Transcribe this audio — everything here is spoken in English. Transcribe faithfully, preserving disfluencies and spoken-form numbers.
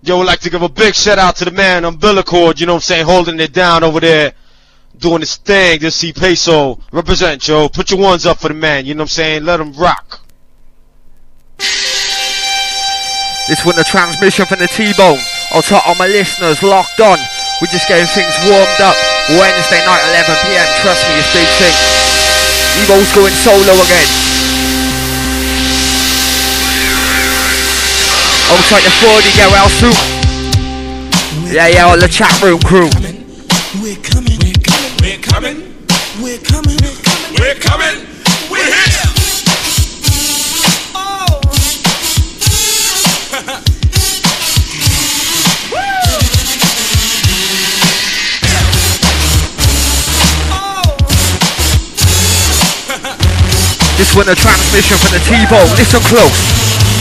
Yo, would like to give a big shout out to the man Umbilicord, you know what I'm saying, holding it down over there, doing his thing. This C Peso, represent, yo. Put your ones up for the man, you know what I'm saying, let him rock. This one, the transmission from the T-Bone. I'll tell all my listeners locked on. We're just getting things warmed up. Wednesday night, eleven p.m. Trust me, it's big thing. Evo's going solo again. Outside the forty, get well soon. Yeah, yeah, all the chat room crew. We're coming, we're coming, we're coming, we're coming, we're coming, we're here. Oh. This one, a transmission from the T-Bone. Listen close.